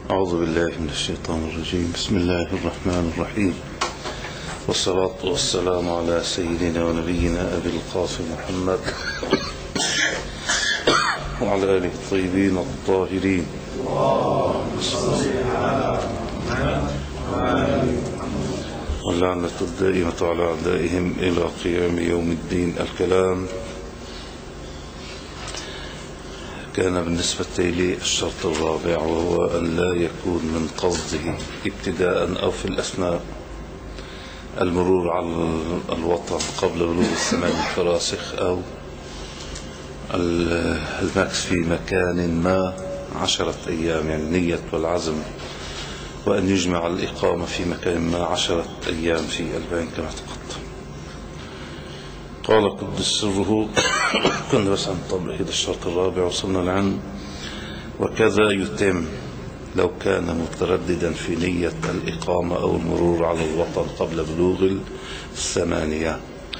أعوذ بالله من الشيطان الرجيم. بسم الله الرحمن الرحيم، والصلاة والسلام على سيدنا ونبينا أبي القاسم محمد وعلى آله الطيبين الطاهرين، واللعنة الدائمة على أعدائهم إلى قيام يوم الدين. الكلام كان بالنسبة لي الشرط الرابع، وهو أن لا يكون من قصده ابتداء أو في الأثناء المرور على الوطن قبل بلوغ الثمان الفراسخ، أو المكث في مكان ما 10 أيام، يعني نية والعزم، وأن يجمع الإقامة في مكان ما 10 أيام في 40 كما تقدم. قال قدس سره كنا بس عن طبع هذا الشرط الرابع، وصلنا لعن وكذا يتم لو كان مترددا في نية الإقامة أو المرور على الوطن قبل بلوغ 8،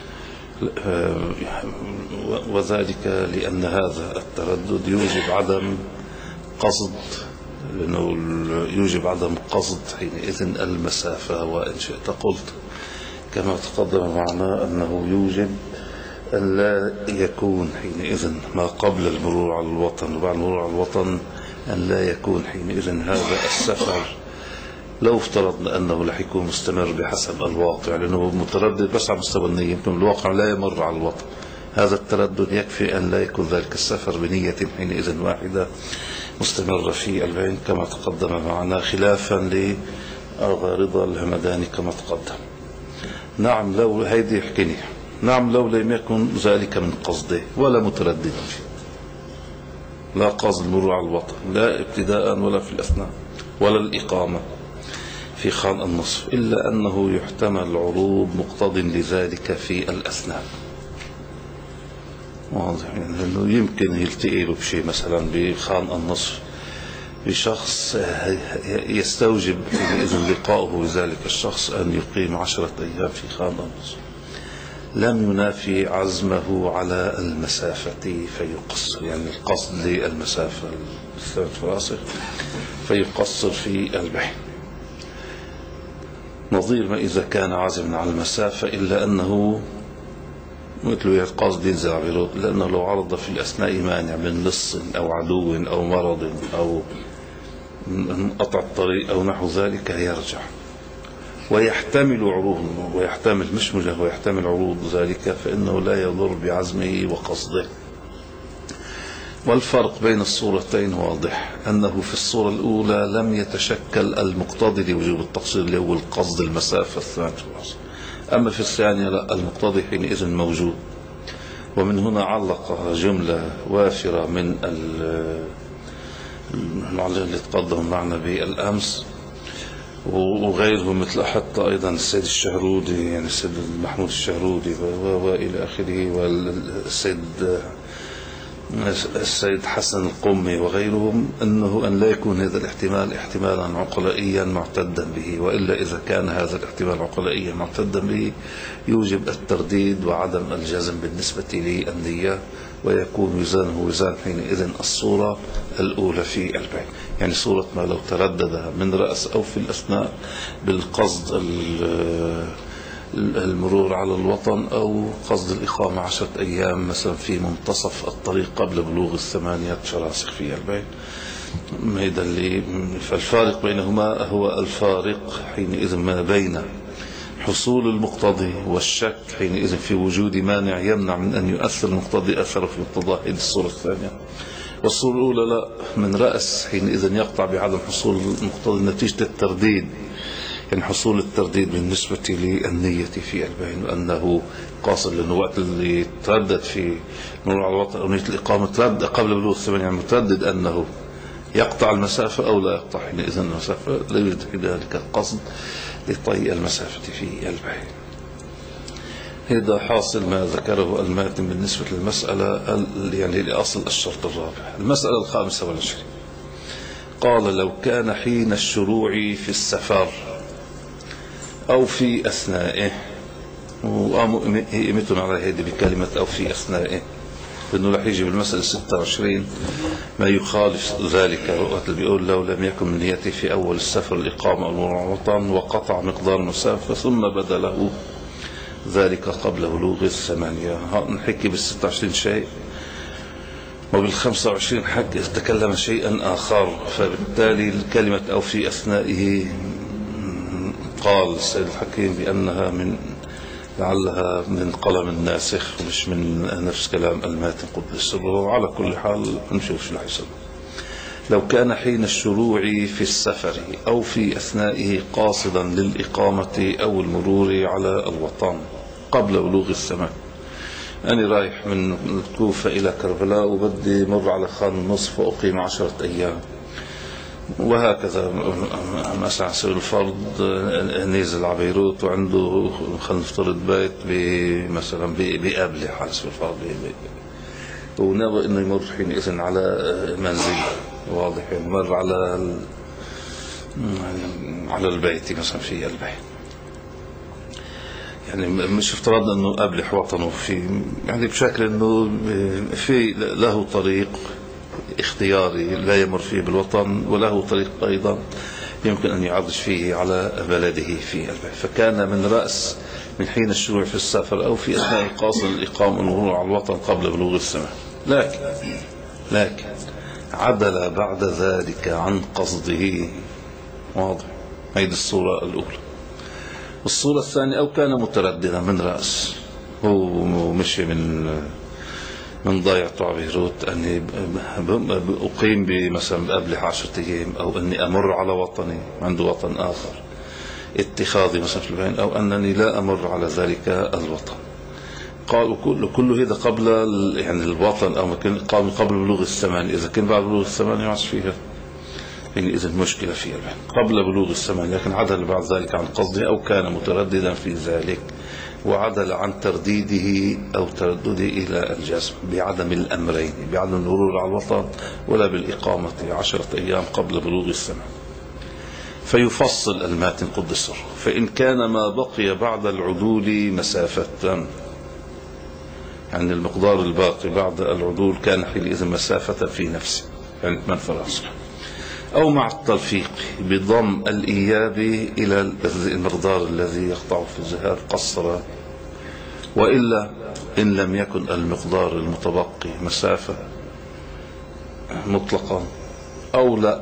وذلك لأن هذا التردد يوجب عدم قصد، لأنه يوجب عدم قصد حينئذ المسافة. وإن شئت قلت كما تقدم معنا أنه يوجب أن لا يكون حينئذ ما قبل المرور على الوطن وبعد المرور على الوطن أن لا يكون حينئذ هذا السفر، لو افترضنا أنه رح يكون مستمر بحسب الواقع، لأنه متردد بس على مستوى النية، يمكن الواقع لا يمر على الوطن. هذا التردد يكفي أن لا يكون ذلك السفر بنية حينئذ واحدة مستمرة في 40 كما تقدم معنا، خلافا للغارضة الهمداني كما تقدم. نعم لو هيدي يحكيني، نعم لو لم يكن ذلك من قصده ولا متردد فيه، لا قصد المرور على الوطن لا ابتداء ولا في الأثناء ولا الإقامة في خان النصف، إلا أنه يحتمل عروض مقتض لذلك في الأثناء. واضح يعني أنه يمكن يلتقي له بشيء مثلا بخان النصف بشخص يستوجب إذن لقاؤه بذلك الشخص أن يقيم 10 أيام في خان النصف، لم ينافي عزمه على المسافة فيقصر، يعني القصد للمسافة 3 فراسخ فيقصر في 40، نظير ما إذا كان عازما على المسافة، إلا أنه مثل القصد ينزع برود، لأنه لو عرض في الأثناء مانع من لص أو عدو أو مرض أو قطع الطريق أو نحو ذلك يرجع، ويحتمل عروض، ويحتمل مش مجهد، ويحتمل عروض ذلك، فإنه لا يضر بعزمه وقصده. والفرق بين الصورتين واضح، أنه في الصورة الأولى لم يتشكل المقتضي لوجوب التقصير اللي هو القصد المسافة 8 فراسخ، أما في الثانية لا، المقتضي حينئذ موجود. ومن هنا علق جملة وافرة من المعلم اللي تقدم معنا بالأمس وغيرهم، مثل حتى أيضا السيد الشهرودي، يعني السيد محمود الشهرودي وإلى آخره، والسيد حسن القمي وغيرهم، أنه أن لا يكون هذا الاحتمال احتمالا عقلائيا معتدا به، وإلا إذا كان هذا الاحتمال عقلائيا معتدا به يوجب الترديد وعدم الجزم بالنسبة للنية، ويكون وزانه وزان حينئذ الصورة الأولى في 40، يعني صورة ما لو تردد من رأس أو في الأثناء بالقصد المرور على الوطن أو قصد الإقامة 10 أيام مثلا في منتصف الطريق قبل بلوغ 8 فراسخ في 40. هذا اللي فالفارق بينهما هو الفارق حينئذ ما بين حصول المقتضي والشك حينئذ في وجود مانع يمنع من أن يؤثر المقتضي أثره في مقتضاه، هذه الصورة الثانية. والصورة الأولى لا، من رأس حينئذ يقطع بعدم حصول المقتضي نتيجة الترديد، يعني حصول الترديد بالنسبة للنية في 40، وأنه قاصد، لأنه وقت اللي تردد في مرور على الوطن أو نية الإقامة تردد قبل بلوغ 8، يعني متردد أنه يقطع المسافة أو لا يقطع حينئذ المسافة، لا يوجد في ذلك القصد لطي المسافة في 40. هذا حاصل ما ذكره الماتن بالنسبة للمسألة، يعني لأصل الشرط الرابع. المسألة 25 قال لو كان حين الشروع في السفر أو في أثنائه، وقاموا يمتون على هذه بكلمة أو في أثنائه، لأنه رح يجي بالمسألة 26 ما يخالف ذلك، وقت اللي بيقول لو لم يكن من نيتي في أول السفر الإقامة أو الوطن وقطع مقدار المسافة ثم بدا له ذلك قبل بلوغ الثمانية. نحكي بال26 شيء وبال25 حق تكلم شيئا آخر، فبالتالي الكلمة أو في أثنائه قال السيد الحكيم بأنها لعلها من قلم الناسخ مش من نفس كلام الماتن قدس سره. وعلى كل حال نشوف شو حيصير. لو كان حين الشروع في السفر أو في أثنائه قاصدا للإقامة أو المرور على الوطن قبل بلوغ الثمان. أنا رايح من الكوفة إلى كربلاء وبدي مر على خان النصف وأقيم 10 أيام، وهكذا مثلا سير الفرض نزل على بيروت وعنده خلينا نفترض بيت مثلا بقابله على سبيل الفرض وناوي انه يمر حينئذ على منزل واضح، يعني مر على البيت مثلا في البيت، يعني مش افترضنا انه قابله وطنه في يعني بشكل انه في له طريق اختياري لا يمر فيه بالوطن وله طريق أيضا يمكن أن يعرج فيه على بلده في البيت. فكان من رأس من حين الشروع في السفر أو في أثناء قاصد الإقامة والمرور على الوطن قبل بلوغ الثمان. لكن عدل بعد ذلك عن قصده. واضح. هذه الصورة الأولى. الصورة الثانية أو كان مترددا من رأس، هو مشي من ضيعته على بيروت أني أقيم مثلا قبل 10 أيام، أو أني أمر على وطني عنده وطن آخر اتخاذي مثلا في البين، أو أنني لا أمر على ذلك الوطن. قالوا كل هذا قبل يعني الوطن أو قبل بلوغ الثمان. إذا كان بعد بلوغ الثمان ما عادش فيها يعني إذا المشكلة فيها قبل بلوغ الثمان، لكن عدل بعد ذلك عن قصده أو كان مترددا في ذلك، وعدل عن ترديده أو تردده إلى الجزم بعدم الأمرين، بعدم المرور على الوطن ولا بالإقامة 10 أيام قبل بلوغ الثمان. فيفصل الماتن قدس سره. فإن كان ما بقي بعد العدول مسافة، يعني المقدار الباقي بعد العدول كان حينئذ مسافة في نفسه، يعني 8 فراسخ، أو مع التلفيق بضم الإياب إلى المقدار الذي يقطع في الذهاب قصر. وإلا إن لم يكن المقدار المتبقي مسافة مطلقا أو لا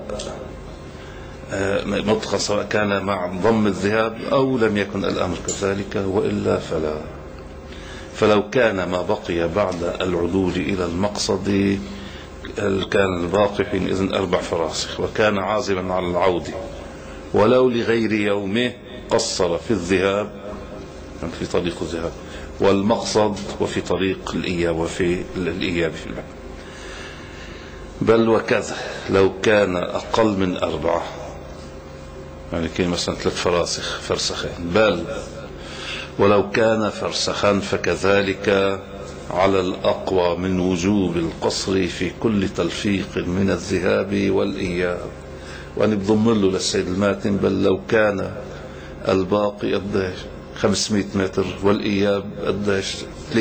مطلقا، سواء كان مع ضم الذهاب أو لم يكن الأمر كذلك، وإلا فلو كان ما بقي بعد العدول إلى المقصد كان الباقي حينئذ 4 فراسخ، وكان عازما على العود ولو لغير يومه قصر في الذهاب في طريق الذهاب والمقصد وفي طريق الإياب وفي الإياب في المعنى. بل وكذا لو كان أقل من 4، يعني كان مثلا 3 فراسخ فرسخين، بل ولو كان فرسخا فكذلك على الأقوى من وجوب القصر في كل تلفيق من الذهاب والإياب. وأنا بضمن له للسيد الماتن بل لو كان الباقي قديش 500 متر والإياب قديش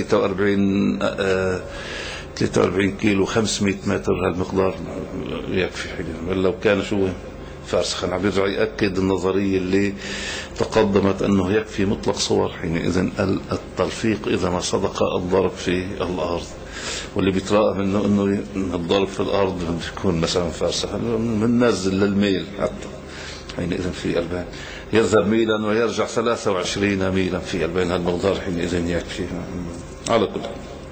43 كيلو 500 متر، هالمقدار يكفي حقيقة. بل لو كان شو فارسخا عم يرجع يأكد النظرية اللي تقدمت أنه يكفي مطلق صور حينئذ التلفيق إذا ما صدق الضرب في الأرض، واللي بيتراءى منه أنه الضرب في الأرض بيكون مثلا فارسخا من نزل للميل حتى حينئذ في البين يذهب ميلا ويرجع 23 ميلا في البين، هالمقدار حينئذ يكفي على كل.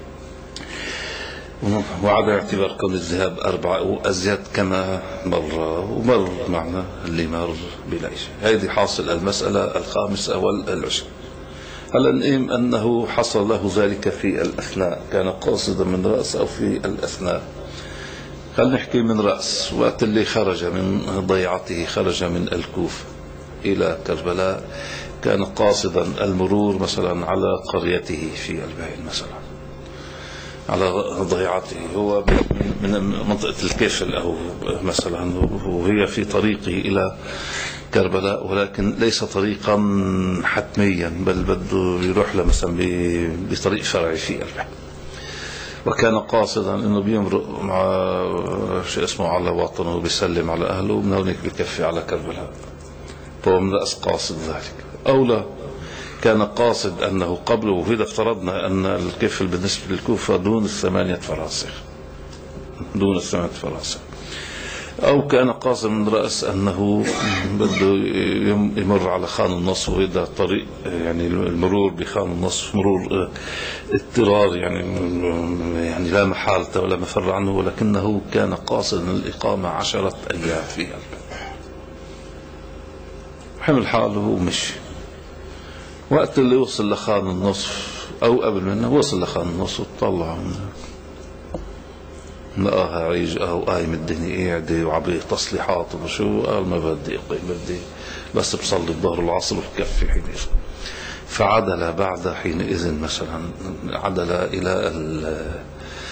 وعلى اعتبار كون الذهاب 4 وأزيد كما مر معنا اللي مر بلا شيء. هذه حاصل المسألة 25. هل نقيم أنه حصل له ذلك في الأثناء، كان قاصدا من رأس أو في الأثناء؟ خلينا نحكي من رأس. وقت اللي خرج من ضيعته، خرج من الكوفة إلى كربلاء، كان قاصدا المرور مثلا على قريته في البين مثلا على ضيعته، هو من منطقة الكفل أو مثلا، وهي في طريقه إلى كربلاء، ولكن ليس طريقا حتميا بل بده يروح له مثلا بطريق فرعي في البحر. وكان قاصدا انه بيمرق مع شيء اسمه على وطنه وبيسلم على اهله ومن هونيك بكفي على كربلاء، فهو من رأس قاصد ذلك. او لا، كان قاصد انه قبله، وإذا افترضنا ان الكفل بالنسبة للكوفة دون 8 فراسخ، دون 8 فراسخ، او كان قاصد من رأس انه بده يمر على خان النصف، وإذا طريق يعني المرور بخان النصف مرور اضطرار يعني لا محالة ولا مفر عنه، ولكنه كان قاصدا الإقامة 10 أيام فيها. حمل حاله ومشي. وقت اللي وصل لخان النصف او قبل منه وصل لخان النصف وطلع لقاها عيجة وقايم الدنيا قاعدة وعبيه تصليحات وشو، قال ما بدي اقيم، بدي بس بصلي الظهر العصر وبكفي حينئذ. فعدل بعد حينئذ مثلا عدل الى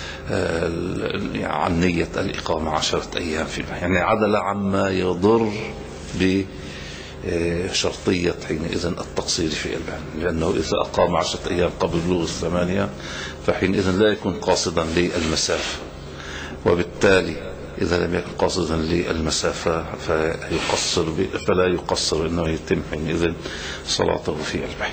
عن نية الإقامة 10 أيام فيها، يعني عدل عما يضر بشرطية حينئذ التقصير في البان، لأنه إذا أقام 10 أيام قبل بلوغ 8 فحينئذ لا يكون قاصدا للمسافة، وبالتالي إذا لم يكن قاصدا للمسافة فلا يقصر، إنه يتم حينئذ صلاته في البان.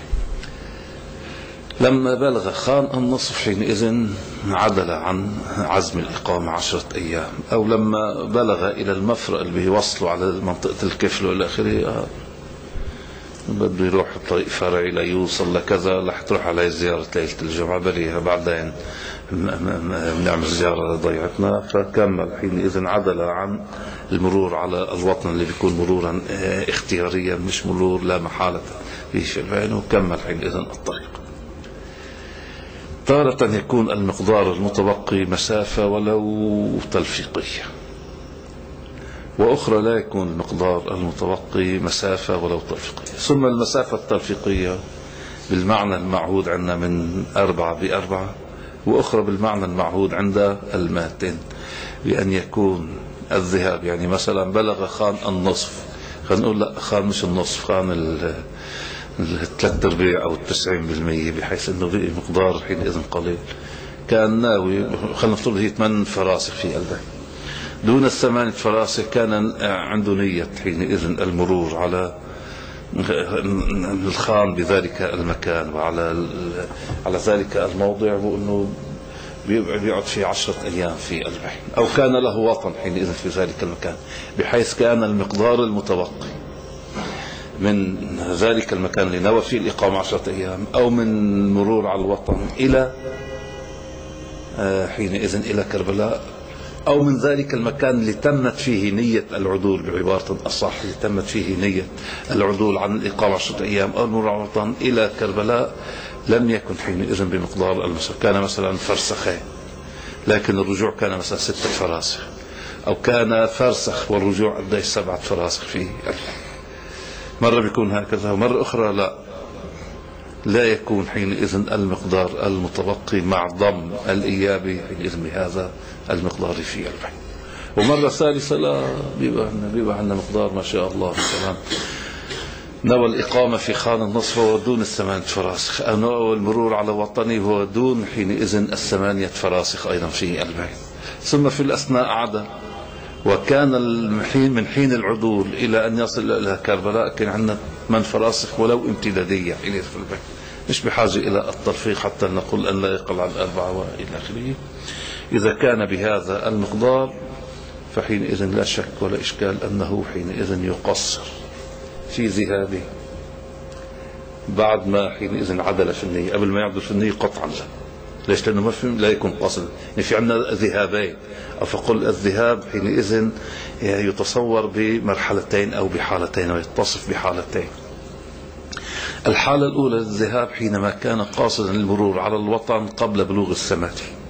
لما بلغ خان النصف حينئذ عدل عن عزم الإقامة 10 أيام، أو لما بلغ إلى المفرق اللي بيوصلوا على منطقة الكفل والى آخره، بده يروح طريق فرعي ليوصل لكذا، رح تروح على زيارة ليلة الجمعة، بريها بعدين بنعمل زيارة ضيعتنا. فكمل حينئذ عدل عن المرور على الوطن اللي بيكون مرورا اختياريا، مش مرور لا محالة فيه البين، وكمل حينئذ الطريق. تارة يكون المقدار المتبقي مسافة ولو تلفيقية، وأخرى لا يكون المقدار المتبقي مسافة ولو تلفيقية. ثم المسافة التلفيقية بالمعنى المعهود عندنا من 4 ب4، وأخرى بالمعنى المعهود عند الماتن، بأن يكون الذهاب يعني مثلا بلغ خان النصف، خلينا نقول لا خان مش النصف، خان 3/4 أو 90%، بحيث أنه مقدار حينئذ قليل. كان ناوي خلينا نفترض هي 8 فراسخ في قلبه، دون 8 فراسخ كان عنده نية حينئذ المرور على الخان بذلك المكان وعلى ذلك الموضع، وأنه بيقعد فيه 10 أيام في قلبه، أو كان له وطن حينئذ في ذلك المكان، بحيث كان المقدار المتبقي من ذلك المكان اللي نوى فيه الإقامة 10 أيام، أو من مرور على الوطن إلى حينئذ إلى كربلاء، أو من ذلك المكان اللي تمت فيه نية العدول، بعبارة أصح اللي تمت فيه نية العدول عن الإقامة 10 أيام، أو مرور على الوطن إلى كربلاء، لم يكن حينئذ بمقدار المسافة. كان مثلا فرسخين لكن الرجوع كان مثلا 6 فراسخ، أو كان فرسخ والرجوع قديش 7 فراسخ فيه. مرة بيكون هكذا، ومرة أخرى لا يكون حينئذ المقدار المتبقي مع ضم الإيابي حينئذ بهذا المقدار في البحر. ومرة ثالثة لا، بيبقى عندنا مقدار ما شاء الله، مثلا نوى الإقامة في خان النصف هو دون 8 فراسخ، أو نوى المرور على وطني هو دون حينئذ 8 فراسخ أيضا في البحر. ثم في الأثناء عدل، وكان من حين العدول إلى أن يصل إلى كربلاء كان عندنا 8 فراسخ ولو امتدادية حينئذ في البحر، مش بحاجة إلى التلفيق حتى نقول أن لا يقل عن 4 وإلى آخره. إذا كان بهذا المقدار فحينئذ لا شك ولا إشكال أنه حينئذ يقصر في ذهابه بعد ما حينئذ عدل في النية. قبل ما يعدل في النية قطعا لا. ليش؟ لأنه لا يكون قاصد، يعني في عندنا ذهابين، أو فقل الذهاب حينئذ يتصور بمرحلتين أو بحالتين، ويتصف بحالتين. الحالة الأولى للذهاب حينما كان قاصدا للمرور على الوطن قبل بلوغ 8،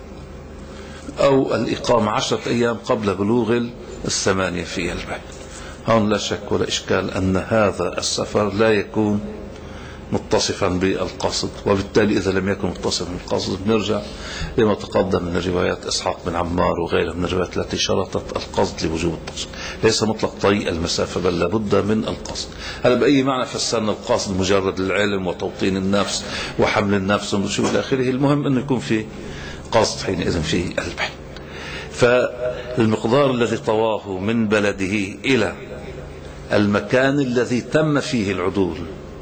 أو الإقامة 10 أيام قبل بلوغ 8 في البلد. هون لا شك ولا إشكال أن هذا السفر لا يكون متصفا بالقصد، وبالتالي إذا لم يكن متصفا بالقصد بنرجع لما تقدم من روايات إسحاق بن عمار وغيرها من الروايات التي شرطت القصد لوجوب القصد. ليس مطلق طي المسافة، بل لابد من القصد. هذا بأي معنى فسرنا القصد مجرد العلم وتوطين النفس وحمل النفس وشو إلى آخره، المهم أنه يكون في قصد حينئذ في البحث. فالمقدار الذي طواه من بلده إلى المكان الذي تم فيه العدول،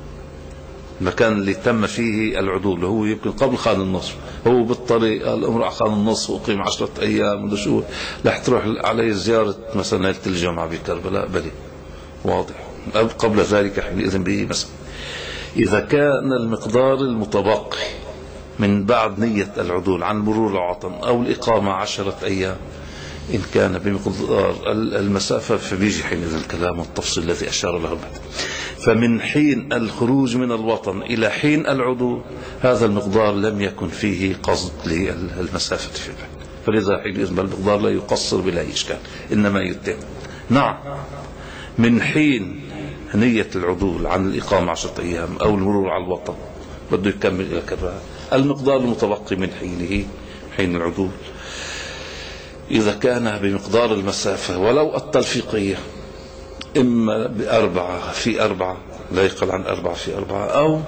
المكان اللي تم فيه العدول هو يمكن قبل خان النصف، هو بالطريق الأمر خان النصف وقيم 10 أيام وده شو رح تروح عليه زيارة مثلا ليلة الجمعة بكربلاء، بلي واضح. قبل ذلك حينئذ به مثلا إذا كان المقدار المتبقي من بعد نية العدول عن مرور العطن أو الإقامة 10 أيام إن كان بمقدار المسافة فبيجي حينئذ الكلام والتفصيل الذي أشار له بعد. فمن حين الخروج من الوطن إلى حين العدول هذا المقدار لم يكن فيه قصد للمسافة في البحث، فلذا حينئذ المقدار لا يقصر بلا إشكال إنما يتم. نعم، من حين نية العدول عن الإقامة 10 أيام أو المرور على الوطن بده يكمل إلى كذا المقدار المتبقي من حينه حين العدول إذا كان بمقدار المسافة ولو التلفيقية إما ب4 لا يقل عن 4 في 4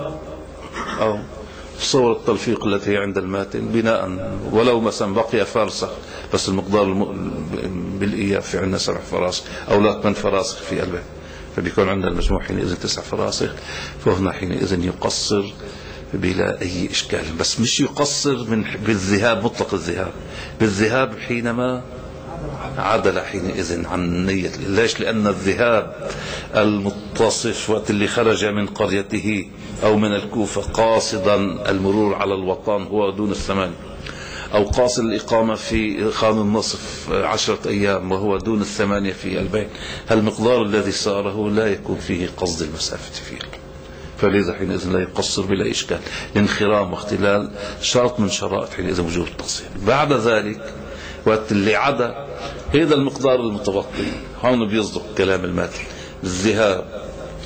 أو صور التلفيق التي هي عند الماتن بناء ولو مثلا بقي فرسخ بس المقدار بالإياب في عندنا 7 فراسخ أو لا 8 فراسخ في البيت، فبيكون عندنا المجموع حينئذ 9 فراسخ، فهنا حينئذ يقصر بلا أي إشكال. بس مش يقصر بالذهاب مطلق الذهاب، بالذهاب حينما عدل حينئذ عن نية. ليش؟ لأن الذهاب المتصف وقت اللي خرج من قريته أو من الكوفة قاصدا المرور على الوطن هو دون 8، أو قاصد الإقامة في خان النصف 10 أيام وهو دون 8 في البيت، المقدار الذي صاره لا يكون فيه قصد المسافة فيه، فلذا حينئذ لا يقصر بلا إشكال. الانخرام واختلال شرط من شرائط حينئذ وجوب التقصير. بعد ذلك وقت اللي عدا هذا المقدار المتبقي هون بيصدق كلام الماتن، الذهاب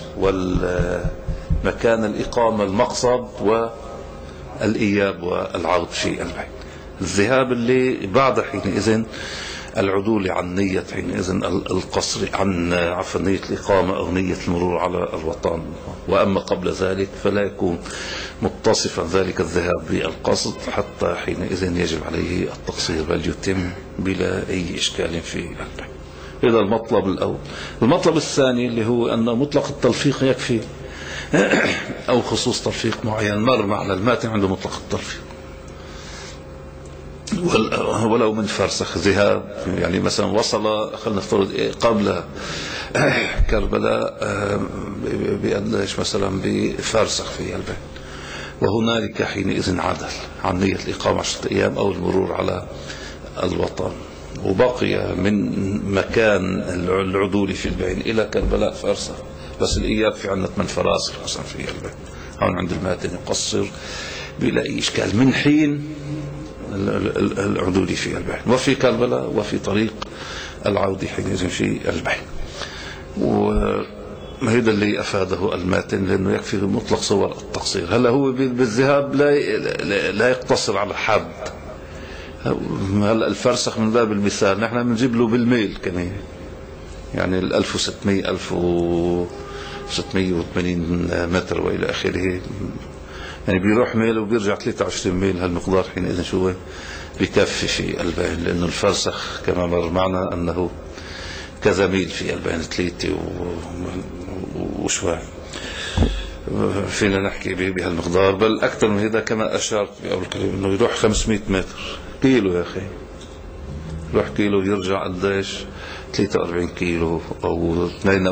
والمكان الإقامة المقصد والإياب والعرض في البيت. الذهاب اللي بعد حينئذ العدول عن نية حينئذ القصر عن نية الإقامة أو نية المرور على الوطن، وأما قبل ذلك فلا يكون متصفا ذلك الذهاب بالقصد حتى حينئذ يجب عليه التقصير بل يتم بلا أي إشكال في البحث. هذا المطلب الأول. المطلب الثاني اللي هو أن مطلق التلفيق يكفي أو خصوص تلفيق معين مر على الماتن عنده مطلق التلفيق ولو من فرسخ ذهاب، يعني مثلا وصل خلينا نفترض قبل كربلاء بأدلش مثلا بفرسخ في البيت، وهنالك حينئذ عدل عن نية الإقامة 10 أيام أو المرور على الوطن، وبقي من مكان العدول في البين إلى كربلاء فرسخ، بس الإياب في عندنا 8 فراسخ مثلا في البيت، هون عند الماتن يقصر بلا أي إشكال من حين العدول في البحث وفي كربلاء وفي طريق العودة حينئذ في البحث. وهذا اللي أفاده الماتن لأنه يكفي مطلق صور التقصير. هلا هو بالذهاب لا يقتصر على حد. هلا الفرسخ من باب المثال نحن بنجيب له بالميل كمان، يعني 1600 1680 متر وإلى آخره، يعني بيروح ميل وبيرجع 23 ميل. هالمقدار حينئذ شو بكفي في البين، لأنه الفرسخ كما مر معنا أنه كذا ميل في البين 3 وشوي، فينا نحكي بهالمقدار بل أكثر من هذا كما أشارت بأول كلمة أنه يروح 500 متر كيلو يا أخي، يروح كيلو يرجع قديش 43 كيلو أو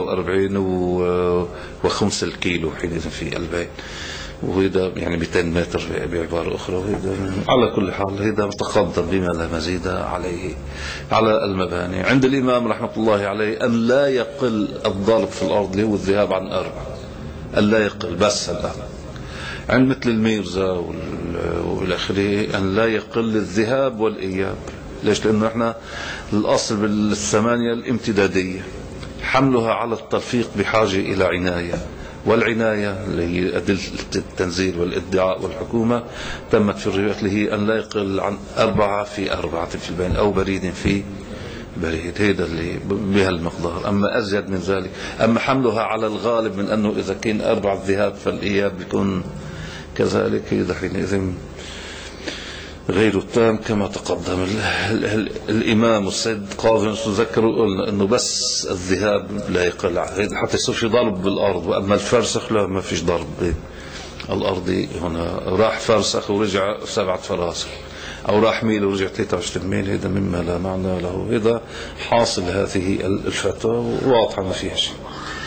42 و5 الكيلو حينئذ في البين، وهذا يعني 200 متر بعبارة أخرى. وهذا على كل حال هذا تقدم بما لا مزيد عليه على المباني. عند الإمام رحمة الله عليه أن لا يقل الضرب في الأرض اللي هو الذهاب عن 4، أن لا يقل بس الآن. عند مثل الميرزا والآخره أن لا يقل الذهاب والإياب. ليش؟ لأنه احنا الأصل بالثمانية الامتدادية، حملها على التلفيق بحاجة إلى عناية، والعناية اللي هي أدلة التنزيل والإدعاء والحكومة تمت في الروايات اللي هي أن لا يقل عن 4 في 4 في البين أو بريد في بريد، هذا اللي بهالمقدار. أما أزيد من ذلك، أما حملها على الغالب من أنه إذا كان 4 الذهاب فالإياب بيكون كذلك، هذا حينئذ غير التام كما تقدم. الإمام السيد قاضي تذكروا أنه بس الذهاب لا يقل حتى يصير في ضرب بالأرض، وأما الفرسخ لا، ما فيش ضرب بالأرض. هنا راح فرسخ ورجع 7 فراسخ، أو راح ميل ورجع 23 ميل، هذا مما لا معنى له. هذا حاصل هذه الفتوى واضحة ما فيها شيء.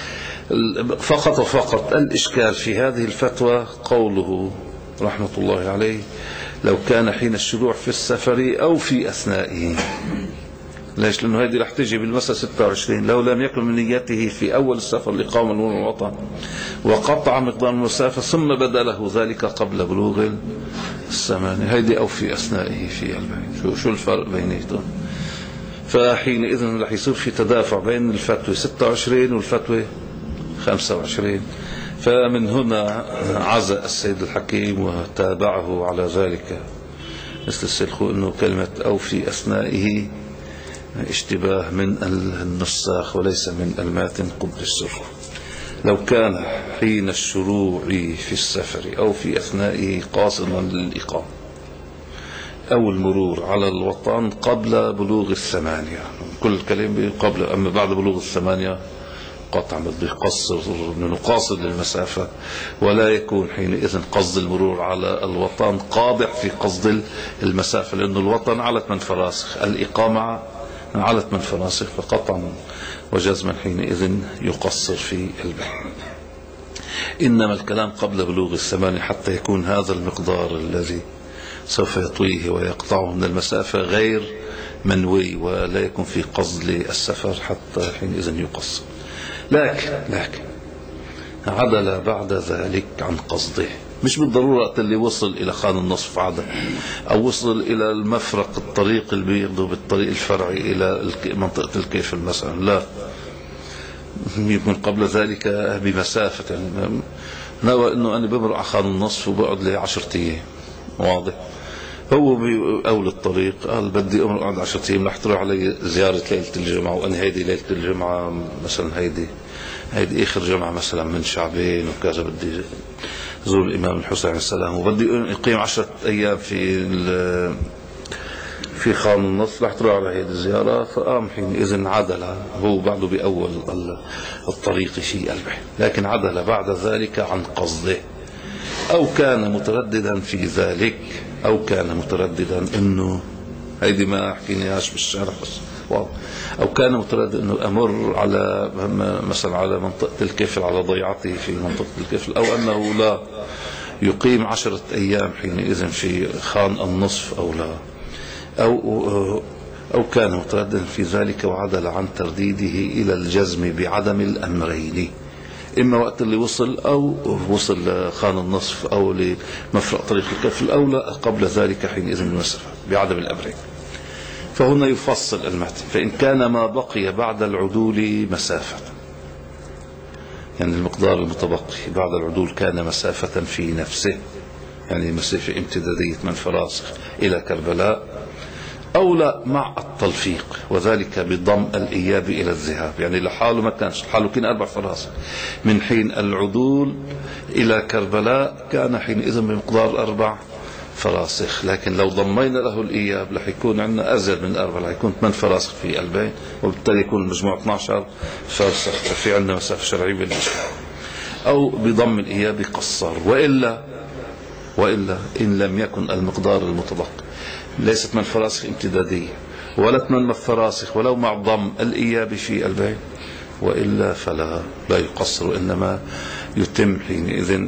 فقط وفقط الإشكال في هذه الفتوى قوله رحمة الله عليه: لو كان حين الشروع في السفر أو في أثنائه. ليش؟ لأنه هذه رح تجي بالمسألة 26: لو لم يكن من نيته في أول السفر الإقامة نور الوطن وقطع مقدار المسافة ثم بدا له ذلك قبل بلوغ 8، هذه أو في أثنائه في البيت. شو الفرق بيناتهم؟ فحينئذ رح يصير في تدافع بين الفتوى 26 والفتوى 25. فمن هنا عزى السيد الحكيم وتابعه على ذلك مثل السلخو أنه كلمة أو في أثنائه اشتباه من النساخ وليس من الماتن قبل السلخو. لو كان حين الشروع في السفر أو في أثنائه قاصدا للإقامة أو المرور على الوطن قبل بلوغ 8، كل الكلام قبل. أما بعد بلوغ 8 قطع بيقصر من قاصد للمسافة، ولا يكون حينئذ قصد المرور على الوطن قادح في قصد المسافة، لأن الوطن على 8 فراسخ، الإقامة على 8 فراسخ، فقطعا وجزما حينئذ يقصر في البحر. إنما الكلام قبل بلوغ 8 حتى يكون هذا المقدار الذي سوف يطويه ويقطعه من المسافة غير منوي، ولا يكون في قصد للسفر حتى حينئذ يقصر. لكن عدل بعد ذلك عن قصده، مش بالضرورة اللي وصل إلى خان النصف عدل، أو وصل إلى المفرق الطريق اللي بياخده بالطريق الفرعي إلى منطقة الكيف مثلا، لا، يكون قبل ذلك بمسافة. يعني نوى أنه أنا بمرق على خان النصف وبقعد لي 10 أيام، واضح؟ هو بأول الطريق قال بدي أمر أقعد 10 أيام، رح تروح علي زيارة ليلة الجمعة، وأنا هيدي ليلة الجمعة مثلا، هيدي آخر جمعة مثلا من شعبين وكذا، بدي زور الإمام الحسين عليه السلام، وبدي أقيم 10 أيام في خان النصف، رح تروح على هيدي الزيارة. فقام حينئذ عدل، هو بعده بأول الطريق في البحر، لكن عدل بعد ذلك عن قصده، أو كان مترددا في ذلك، أو كان مترددا أنه هيدي ما حكيناهاش بالشرح بس واضح، أو كان مترددا أنه أمر على مثلا على منطقة الكفل على ضيعته في منطقة الكفل، أو أنه لا يقيم 10 أيام حينئذ في خان النصف، أو لا، أو كان مترددا في ذلك وعدل عن ترديده إلى الجزم بعدم الأمرين، إما وقت اللي وصل أو وصل خان النصف أو لمفرق طريق الكفل، أو لا قبل ذلك حينئذ المسافة بعدم الأمرين. فهنا يفصل المتن: فإن كان ما بقي بعد العدول مسافة، يعني المقدار المتبقي بعد العدول كان مسافة في نفسه، يعني مسافة امتدادية من فراسخ إلى كربلاء، أو لا مع التلفيق، وذلك بضم الإياب إلى الذهاب، يعني لحاله ما كانش لحاله، كان 4 فراسخ من حين العدول إلى كربلاء، كان حينئذ بمقدار 4 فراسخ. لكن لو ضمينا له الإياب رح يكون عندنا أزيد من 4، رح يكون 8 فراسخ في البين، وبالتالي يكون المجموع 12 فرسخ، في عندنا مسافة شرعية بالإشكال. أو بضم الإياب قصر، وإلا إن لم يكن المقدار المتبقي ليست من فراسخ امتدادية ولا 8 فراسخ ولو مع ضم الإياب في البين، وإلا فلا يقصر، إنما يتم حينئذ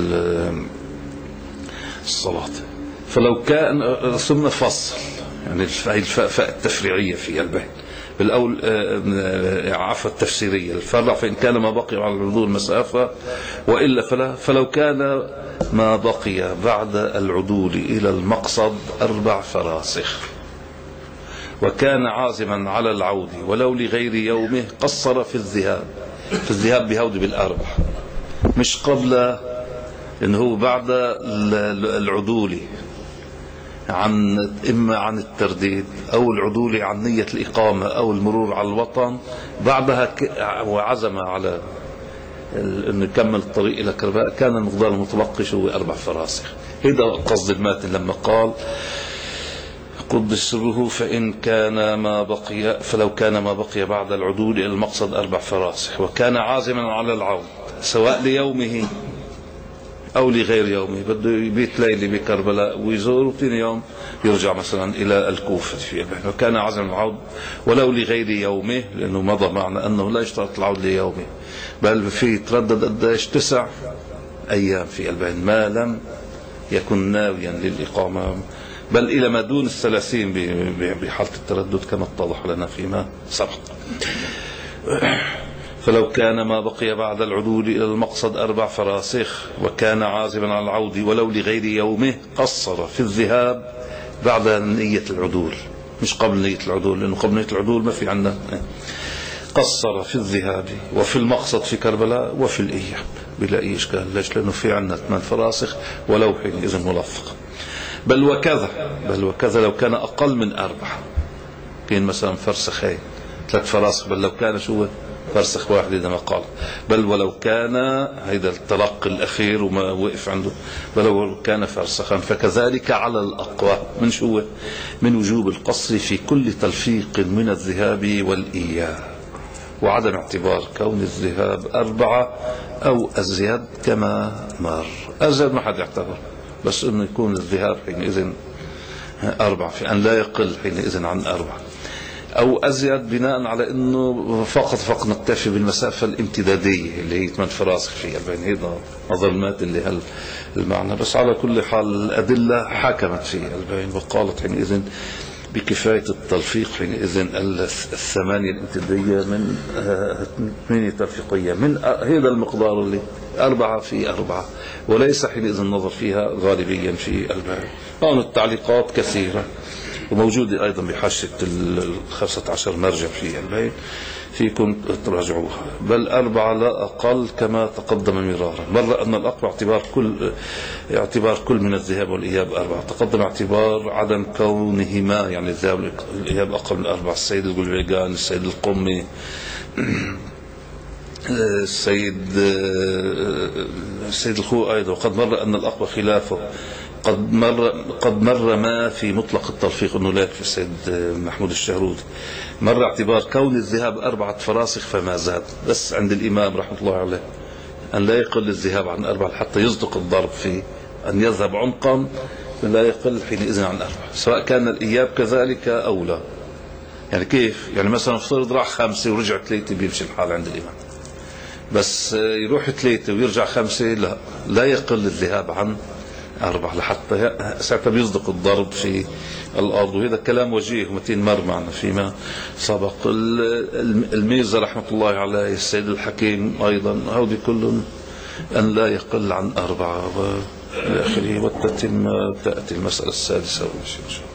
الصلاة. فلو كان ثم فصل، يعني الفاء التفريعية في البين بالأول، عفوا التفسيرية الفرع: فإن كان ما بقي على العدول مسافة وإلا فلا. فلو كان ما بقي بعد العدول إلى المقصد 4 فراسخ وكان عازما على العود ولو لغير يومه، قصر في الذهاب بهود بالأربع، مش قبل، إنه هو بعد العدول إما عن الترديد أو العدول عن نية الإقامة أو المرور على الوطن، بعدها وعزم على أن يكمل الطريق إلى كربلاء، كان المقدار المتبقي هو 4 فراسخ. هذا قصد الماتن لما قال قدس سره فلو كان ما بقي بعد العدول إلى المقصد 4 فراسخ وكان عازما على العود سواء ليومه أو لغير يومه، بده يبيت ليلة بكربلاء ويزور وثاني يوم يرجع مثلا إلى الكوفة في البحر، وكان عازما على العود ولو لغير يومه، لأنه مضى معنا أنه لا يشترط العود ليومه، بل في تردد قديش 9 أيام في البين ما لم يكن ناويا للإقامة، بل إلى ما دون 30 بحالة التردد كما اتضح لنا فيما سبق. فلو كان ما بقي بعد العدول إلى المقصد 4 فراسخ وكان عازما على العود ولو لغير يومه قصر في الذهاب بعد نية العدول، مش قبل نية العدول، لأنه قبل نية العدول ما في عندنا. قصر في الذهاب وفي المقصد في كربلاء وفي الإياب بلا أي إشكال. ليش؟ لأنه في عندنا 8 فراسخ ولو حينئذ ملفق. بل وكذا لو كان أقل من 4، كان مثلا فرسخين 3 فراسخ، بل لو كان شو فرسخ واحد إذا ما قال، بل ولو كان هيدا التلقي الأخير وما وقف عنده، بل ولو كان فرسخا، فكذلك على الأقوى من شو من وجوب القصر في كل تلفيق من الذهاب والإياب، وعدم اعتبار كون الذهاب 4 أو أزيد كما مر. أزيد ما حد يعتبر، بس إنه يكون الذهاب حينئذ 4 في أن لا يقل حينئذ عن 4 أو أزيد، بناء على أنه فقط نكتفي بالمسافة الامتدادية اللي هي 8 فراسخ في البين. هذا أظلمات اللي المعنى. بس على كل حال الأدلة حكمت في البين وقالت حينئذ بكفاية التلفيق حينئذ 8 الامتدادية من 8 تلفيقية من هذا المقدار اللي 4 في 4، وليس حينئذ النظر فيها غالبيا في البين. هون التعليقات كثيرة وموجودة أيضا بحاشية 15 مرجع في البين، فيكم تراجعوها. بل 4 لا أقل كما تقدم مرارا. مرة أن الأقوى اعتبار كل من الذهاب والإياب 4. تقدم اعتبار عدم كونهما، يعني الذهاب والإياب أقل من 4. السيد القلبيقان، السيد القمي، السيد الخوء أيضا. وقد مر أن الأقوى خلافه. قد مر ما في مطلق التلفيق أنه لا في السيد محمود الشهرودي. مر اعتبار كون الذهاب 4 فراسخ فما زاد، بس عند الإمام رحمة الله عليه أن لا يقل الذهاب عن 4 حتى يصدق الضرب في أن يذهب عمقا، لا يقل حينئذ عن 4، سواء كان الإياب كذلك أو لا. يعني كيف؟ يعني مثلا افترض راح 5 ورجع 3 بيمشي الحال عند الإمام، بس يروح 3 ويرجع 5 لا يقل الذهاب عن 4 لحتى ساعتها بيصدق الضرب في الأرض. وهذا كلام وجيه ومتين مر معنا فيما سبق. الميزة رحمة الله عليه، السيد الحكيم أيضا، هؤلاء كلهم أن لا يقل عن 4 وإلى آخره. وتتم تأتي المسألة السادسة.